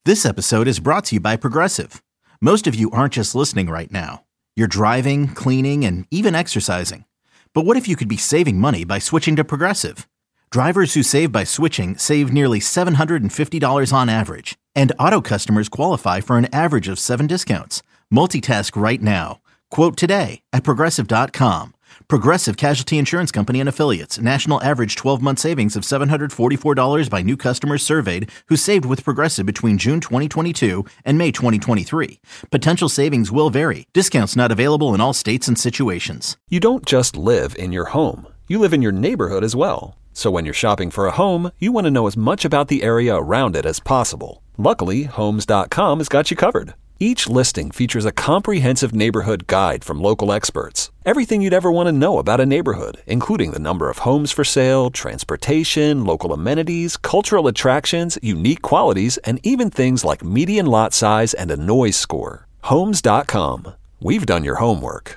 This episode is brought to you by Progressive. Most of you aren't just listening right now. You're driving, cleaning, and even exercising. But what if you could be saving money by switching to Progressive? Drivers who save by switching save nearly $750 on average. And auto customers qualify for an average of 7 discounts. Multitask right now. Quote today at Progressive.com. Progressive Casualty Insurance Company and Affiliates. National average 12-month savings of $744 by new customers surveyed who saved with Progressive between June 2022 and May 2023. Potential savings will vary. Discounts not available in all states and situations. You don't just live in your home. You live in your neighborhood as well. So when you're shopping for a home, you want to know as much about the area around it as possible. Luckily, Homes.com has got you covered. Each listing features a comprehensive neighborhood guide from local experts. Everything you'd ever want to know about a neighborhood, including the number of homes for sale, transportation, local amenities, cultural attractions, unique qualities, and even things like median lot size and a noise score. Homes.com. We've done your homework.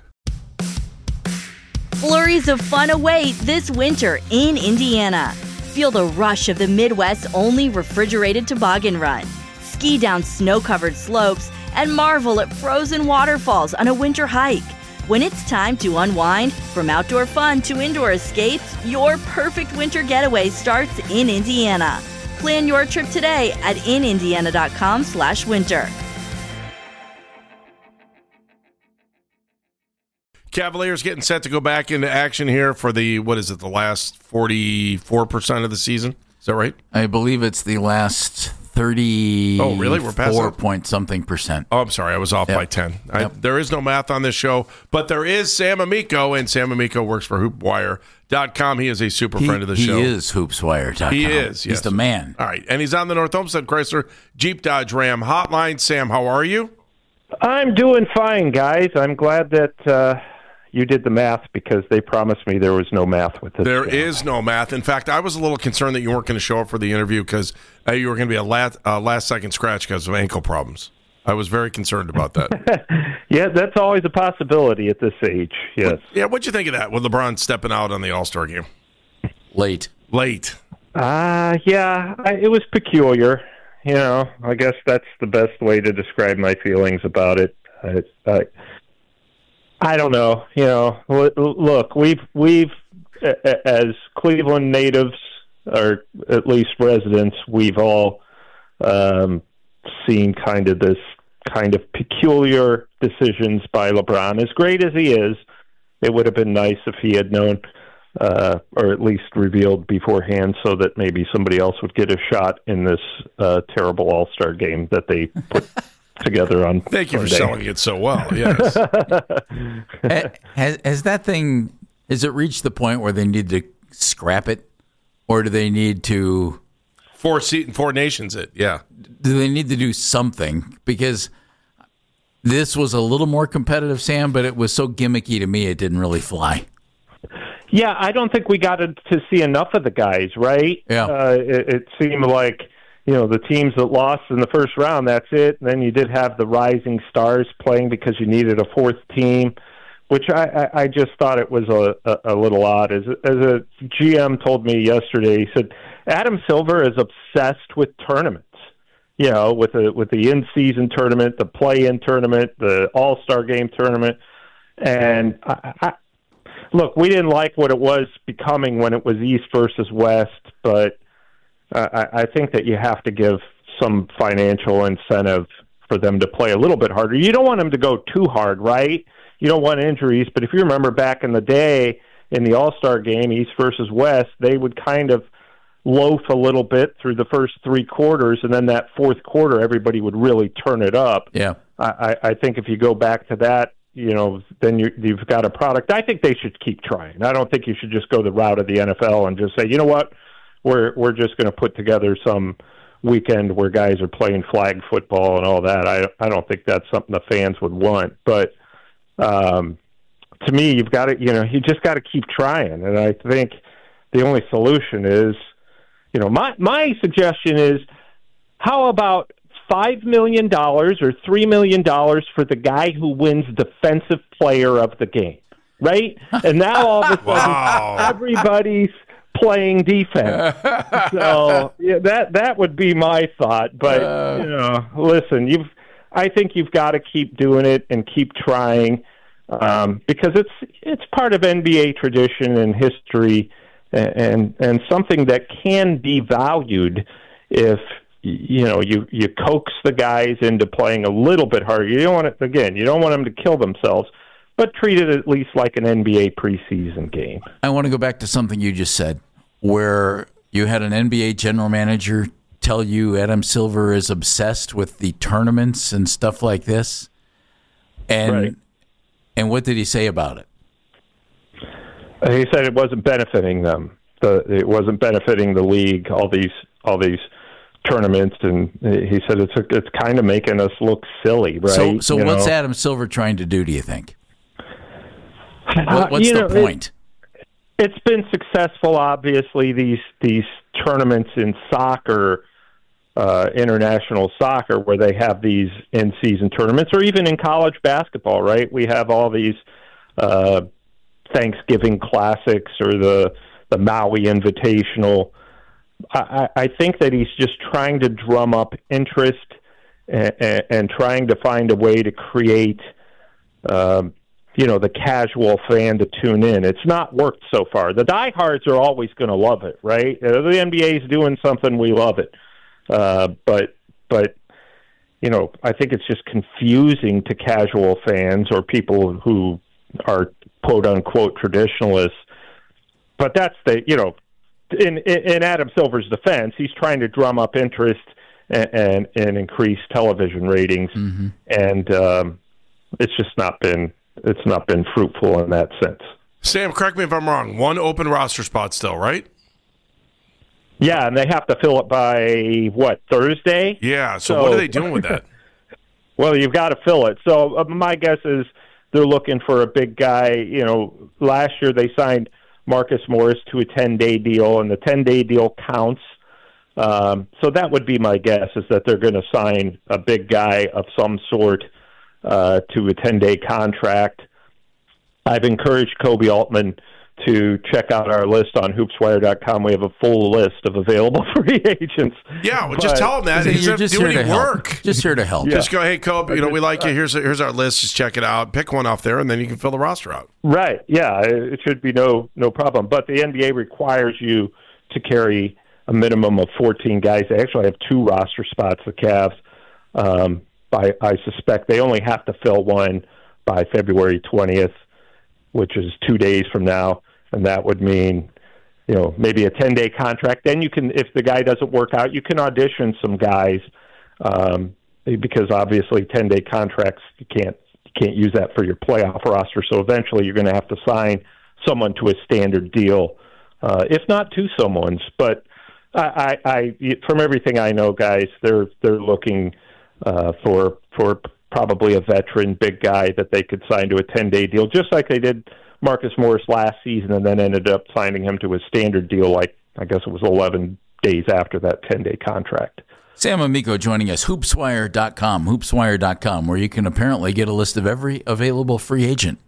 Flurries of fun await this winter in Indiana. Feel the rush of the Midwest's only refrigerated toboggan run. Ski down snow-covered slopes and marvel at frozen waterfalls on a winter hike. When it's time to unwind, from outdoor fun to indoor escapes, your perfect winter getaway starts in Indiana. Plan your trip today at inindiana.com/winter. Cavaliers getting set to go back into action here for the last 44% of the season? Is that right? I believe it's the last 30. Oh, really? We're past 4-point-something%. Oh, I'm sorry. I was off by 10. There is no math on this show, but there is Sam Amico, and Sam Amico works for HoopWire.com. He is a super friend of the show. He is HoopsWire.com. He is, yes. He's the man. All right, and he's on the North Homestead Chrysler Jeep Dodge Ram hotline. Sam, how are you? I'm doing fine, guys. I'm glad that you did the math because they promised me there was no math with this. There is no math. In fact, I was a little concerned that you weren't going to show up for the interview because you were going to be a last-second scratch because of ankle problems. I was very concerned about that. Yeah, that's always a possibility at this age, yes. What'd you think of that with LeBron stepping out on the All-Star game? Late. It was peculiar. You know, I guess that's the best way to describe my feelings about it. I don't know. You know, look, we've as Cleveland natives, or at least residents, we've all seen kind of this kind of peculiar decisions by LeBron. As great as he is, it would have been nice if he had known, or at least revealed beforehand, so that maybe somebody else would get a shot in this terrible All-Star game that they put together on Thank you for Sunday. selling it so well, yes. Has that thing, has it reached the point where they need to scrap it? Or do they need to... Four nations it, yeah. Do they need to do something? Because this was a little more competitive, Sam, but it was so gimmicky to me it didn't really fly. Yeah, I don't think we got to see enough of the guys, right? Yeah. It seemed like, you know, the teams that lost in the first round, that's it. And then you did have the rising stars playing because you needed a fourth team, which I just thought it was a little odd. As a GM told me yesterday, he said, Adam Silver is obsessed with tournaments, you know, with the in-season tournament, the play-in tournament, the All-Star Game tournament. And look, we didn't like what it was becoming when it was East versus West, but I think that you have to give some financial incentive for them to play a little bit harder. You don't want them to go too hard, right? You don't want injuries, but if you remember back in the day in the All-Star Game, East versus West, they would kind of loaf a little bit through the first 3 quarters, and then that fourth quarter, everybody would really turn it up. Yeah. I think if you go back to that, you know, then you've got a product. I think they should keep trying. I don't think you should just go the route of the NFL and just say, you know what, we're just going to put together some weekend where guys are playing flag football and all that. I don't think that's something the fans would want. But to me, you just got to keep trying. And I think the only solution is, you know, my suggestion is, how about $5 million or $3 million for the guy who wins Defensive Player of the Game, right? And now all of a sudden, everybody's playing defense. So that would be my thought. But listen, I think you've got to keep doing it and keep trying because it's part of NBA tradition and history and something that can be valued if you coax the guys into playing a little bit harder. You don't want them to kill themselves, but treat it at least like an NBA preseason game. I want to go back to something you just said, where you had an NBA general manager tell you Adam Silver is obsessed with the tournaments and stuff like this. And what did he say about it? He said it wasn't benefiting them. It wasn't benefiting the league. All these tournaments, and he said it's kind of making us look silly, right? So what's Adam Silver trying to do? Do you think? What's the point? It's been successful, obviously. These tournaments in soccer, international soccer, where they have these in-season tournaments, or even in college basketball, right? We have all these Thanksgiving Classics or the Maui Invitational. I think that he's just trying to drum up interest and trying to find a way to create, the casual fan to tune in. It's not worked so far. The diehards are always going to love it, right? The NBA is doing something, we love it. But I think it's just confusing to casual fans or people who are quote unquote traditionalists. But that's in Adam Silver's defense, he's trying to drum up interest and increase television ratings, and it's just not been fruitful in that sense. Sam, correct me if I'm wrong. One open roster spot still, right? Yeah, and they have to fill it by Thursday? Yeah. So what are they doing with that? Well, you've got to fill it. So my guess is they're looking for a big guy. Last year they signed Marcus Morris to a 10-day deal, and the 10-day deal counts. So that would be my guess, is that they're going to sign a big guy of some sort to a 10-day contract. I've encouraged Kobe Altman to check out our list on hoopswire.com. We have a full list of available free agents. Yeah, just tell him that. He's just doing here to work. Help. Just here to help. Yeah. Just go, hey, Kobe, we like you. Here's our list. Just check it out. Pick one off there, and then you can fill the roster out. Right. Yeah, it should be no problem. But the NBA requires you to carry a minimum of 14 guys. They actually have 2 roster spots, the Cavs. I suspect they only have to fill one by February 20th, which is 2 days from now. And that would mean, maybe a 10-day contract. Then you can, if the guy doesn't work out, you can audition some guys because obviously 10-day contracts, you can't use that for your playoff roster. So eventually you're going to have to sign someone to a standard deal, if not 2 someones. But I from everything I know, guys, they're looking for probably a veteran big guy that they could sign to a 10-day deal, just like they did Marcus Morris last season, and then ended up signing him to a standard deal, like I guess it was 11 days after that 10-day contract. Sam Amico joining us, hoopswire.com, where you can apparently get a list of every available free agent.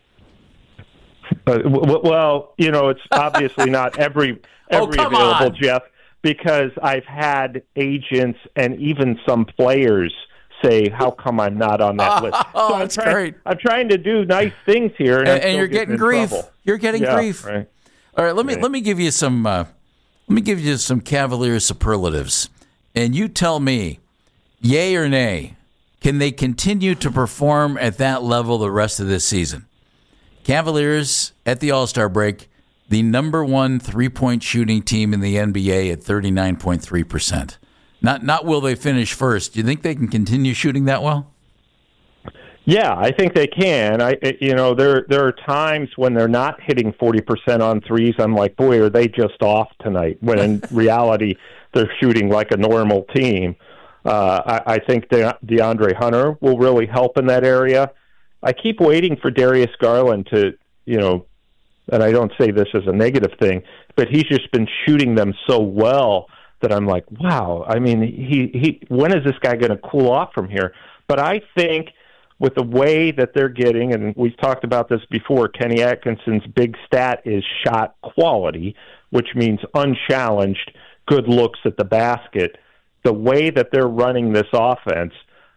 Well, it's obviously not every available, on. Jeff, because I've had agents and even some players say, how come I'm not on that list? Oh, that's great. I'm trying to do nice things here, and you're getting grief. Trouble. You're getting grief. Right. All right, let me give you some Cavaliers superlatives, and you tell me, yay or nay, can they continue to perform at that level the rest of this season? Cavaliers at the All-Star break, the number 1 3-point shooting team in the NBA at 39.3%. Not will they finish first. Do you think they can continue shooting that well? Yeah, I think they can. There are times when they're not hitting 40% on threes. I'm like, boy, are they just off tonight? When in reality, they're shooting like a normal team. I think DeAndre Hunter will really help in that area. I keep waiting for Darius Garland to, and I don't say this as a negative thing, but he's just been shooting them so well that I'm like, wow. I mean, he when is this guy going to cool off from here? But I think with the way that they're getting, and we've talked about this before, Kenny Atkinson's big stat is shot quality, which means unchallenged, good looks at the basket. The way that they're running this offense,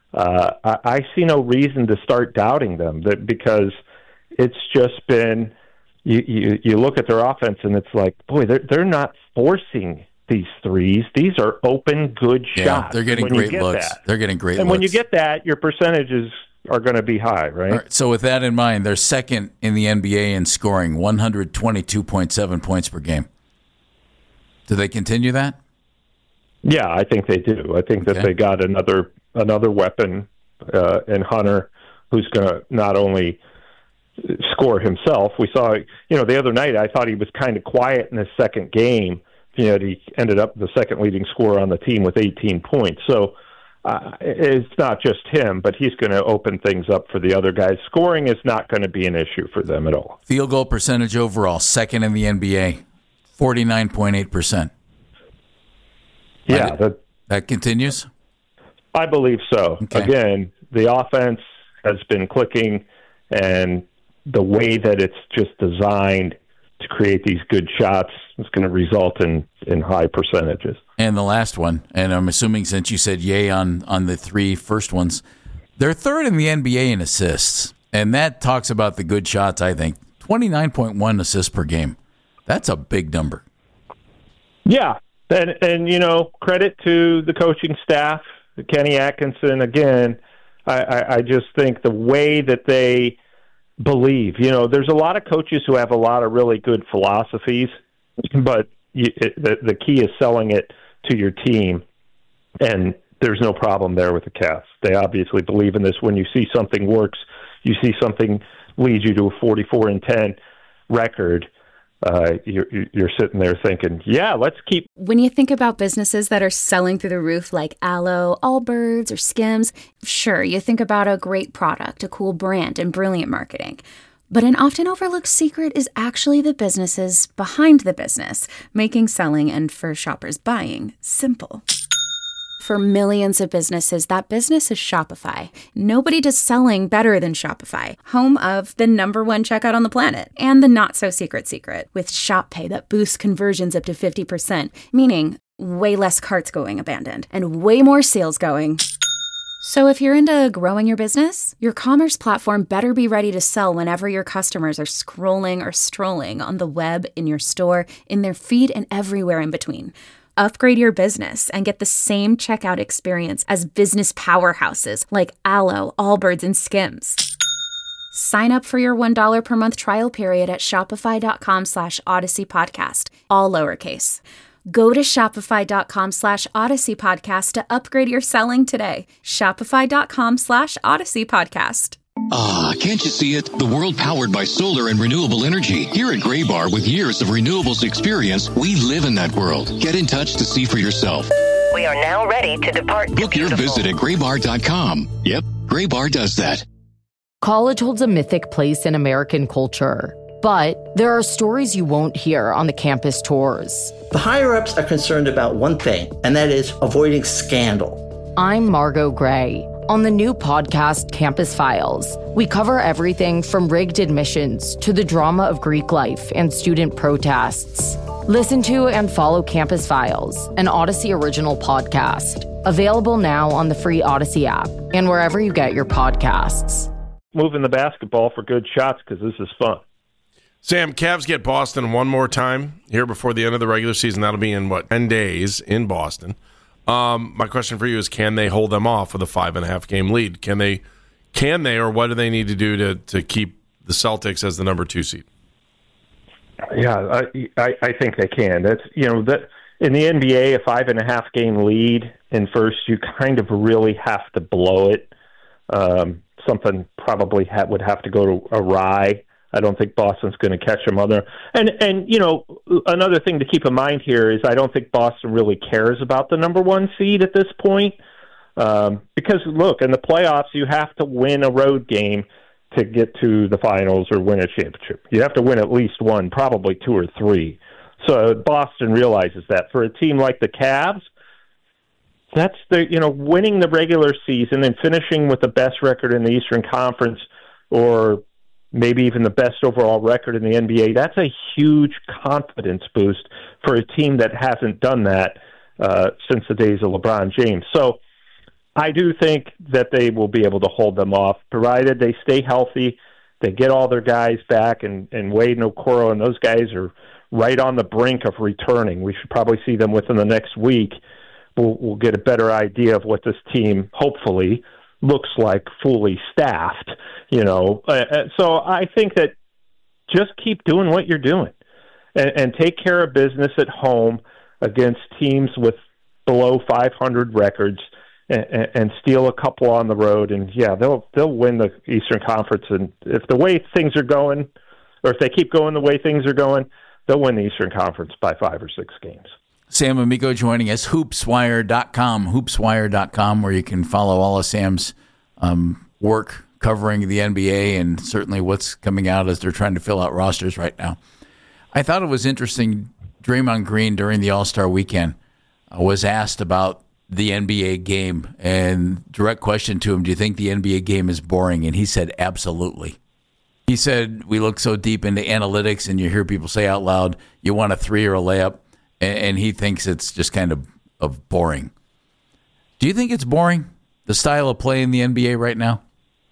I see no reason to start doubting them, because it's just been, you look at their offense and it's like, boy, they're not forcing these threes. These are open, good shots. They're getting great looks. They're getting great looks. And when you get that, your percentages are going to be high, right? All right? So with that in mind, they're second in the NBA in scoring, 122.7 points per game. Do they continue that? Yeah, I think they do. I think that they got another weapon in Hunter, who's going to not only score himself. We saw, the other night, I thought he was kind of quiet in his second game. He ended up the second leading scorer on the team with 18 points. So it's not just him, but he's going to open things up for the other guys. Scoring is not going to be an issue for them at all. Field goal percentage overall, second in the NBA, 49.8%. Yeah. That continues? I believe so. Okay. Again, the offense has been clicking, and the way that it's just designed to create these good shots is going to result in high percentages. And the last one, and I'm assuming since you said yay on the three first ones, they're third in the NBA in assists. And that talks about the good shots, I think. 29.1 assists per game. That's a big number. Yeah. And credit to the coaching staff, Kenny Atkinson. Again, I just think the way that they believe, there's a lot of coaches who have a lot of really good philosophies, but the key is selling it to your team, and there's no problem there with the Cavs. They obviously believe in this. When you see something works, you see something leads you to a 44-10 record, you're sitting there thinking, yeah, let's keep. When you think about businesses that are selling through the roof like Aloe, Allbirds, or Skims, sure, you think about a great product, a cool brand, and brilliant marketing. But an often overlooked secret is actually the businesses behind the business, making selling and for shoppers buying simple. For millions of businesses, that business is Shopify. Nobody does selling better than Shopify, home of the #1 checkout on the planet, and the not-so-secret secret, with Shop Pay that boosts conversions up to 50%, meaning way less carts going abandoned, and way more sales going. So if you're into growing your business, your commerce platform better be ready to sell whenever your customers are scrolling or strolling on the web, in your store, in their feed, and everywhere in between. Upgrade your business and get the same checkout experience as business powerhouses like Aloe, Allbirds, and Skims. Sign up for your $1 per month trial period at shopify.com/Odyssey Podcast, all lowercase. Go to shopify.com/Odyssey Podcast to upgrade your selling today. Shopify.com/Odyssey Podcast. Ah, can't you see it? The world powered by solar and renewable energy. Here at Graybar, with years of renewables experience, we live in that world. Get in touch to see for yourself. We are now ready to depart. Book your visit at graybar.com. Yep, Graybar does that. College holds a mythic place in American culture, but there are stories you won't hear on the campus tours. The higher-ups are concerned about one thing, and that is avoiding scandal. I'm Margot Gray. On the new podcast, Campus Files, we cover everything from rigged admissions to the drama of Greek life and student protests. Listen to and follow Campus Files, an Odyssey original podcast. Available now on the free Odyssey app and wherever you get your podcasts. Moving the basketball for good shots because this is fun. Sam, Cavs get Boston one more time here before the end of the regular season. That'll be in, 10 days in Boston. My question for you is, can they hold them off with a 5.5 game lead? Can they, or what do they need to do to keep the Celtics as the number 2 seed? Yeah, I think they can. That's, that in the NBA, a 5.5 game lead in first, you kind of really have to blow it. Something probably would have to go awry. I don't think Boston's going to catch them on there. And another thing to keep in mind here is I don't think Boston really cares about the number 1 seed at this point. Because, look, in the playoffs, you have to win a road game to get to the finals or win a championship. You have to win at least one, probably 2 or 3. So Boston realizes that. For a team like the Cavs, that's winning the regular season and finishing with the best record in the Eastern Conference, or maybe even the best overall record in the NBA. That's a huge confidence boost for a team that hasn't done that since the days of LeBron James. So I do think that they will be able to hold them off, provided they stay healthy, they get all their guys back, and Wade and Okoro and those guys are right on the brink of returning. We should probably see them within the next week. We'll get a better idea of what this team, hopefully, looks like fully staffed. So I think that just keep doing what you're doing and take care of business at home against teams with below 500 records and steal a couple on the road. And, yeah, they'll win the Eastern Conference. And if the way things are going, or if they keep going the way things are going, they'll win the Eastern Conference by 5 or 6 games. Sam Amico joining us, hoopswire.com, where you can follow all of Sam's work covering the NBA and certainly what's coming out as they're trying to fill out rosters right now. I thought it was interesting, Draymond Green during the All-Star weekend was asked about the NBA game, and direct question to him, do you think the NBA game is boring? And he said, absolutely. He said, we look so deep into analytics, and you hear people say out loud, you want a 3 or a layup, and he thinks it's just kind of boring. Do you think it's boring, the style of play in the NBA right now?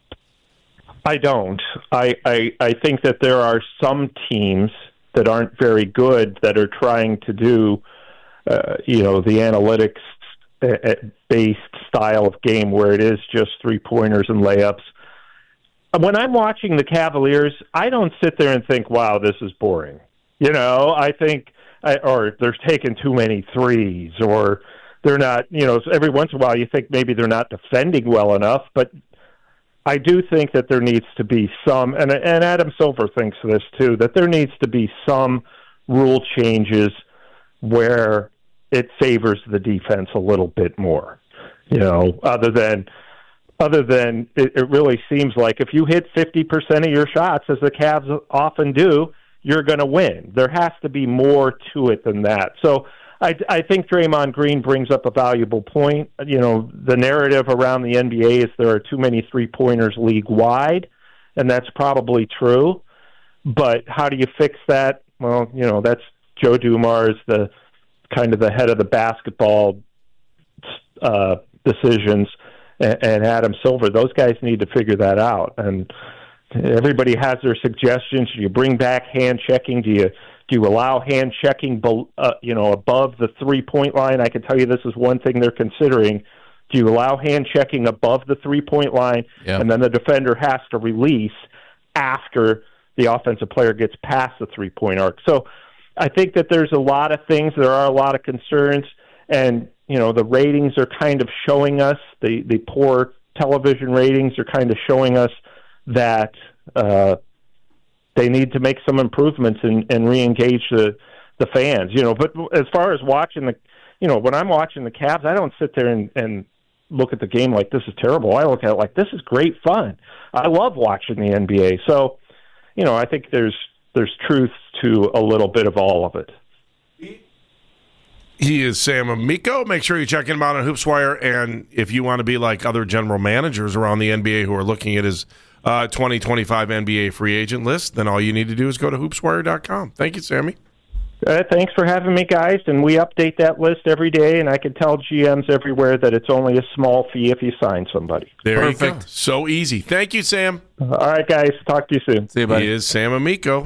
I don't. I think that there are some teams that aren't very good that are trying to do, the analytics-based style of game where it is just three-pointers and layups. When I'm watching the Cavaliers, I don't sit there and think, wow, this is boring. I think, or they're taking too many threes, or they're not, every once in a while you think maybe they're not defending well enough, but I do think that there needs to be some, and Adam Silver thinks this too, that there needs to be some rule changes where it favors the defense a little bit more, other than it really seems like if you hit 50% of your shots, as the Cavs often do, you're going to win. There has to be more to it than that. So I think Draymond Green brings up a valuable point. The narrative around the NBA is there are too many three-pointers league-wide, and that's probably true. But how do you fix that? Well, that's Joe Dumars, the kind of the head of the basketball decisions, and Adam Silver. Those guys need to figure that out. And everybody has their suggestions. Do you bring back hand checking? Do you allow hand checking, above the 3-point line? I can tell you this is one thing they're considering. Do you allow hand checking above the 3-point line, and then the defender has to release after the offensive player gets past the 3-point arc? So I think that there's a lot of things. There are a lot of concerns, and the ratings are kind of showing us, the poor television ratings are kind of showing us that they need to make some improvements and re-engage the fans. But as far as watching when I'm watching the Cavs, I don't sit there and look at the game like this is terrible. I look at it like this is great fun. I love watching the NBA. So, I think there's truth to a little bit of all of it. He is Sam Amico. Make sure you check him out on HoopsWire. And if you want to be like other general managers around the NBA who are looking at his 2025 NBA free agent list, then all you need to do is go to hoopswire.com. Thank you, Sammy. Thanks for having me, guys. And we update that list every day, and I can tell GMs everywhere that it's only a small fee if you sign somebody. There you go. So easy. Thank you, Sam. All right, guys. Talk to you soon. See you, buddy. He is Sam Amico.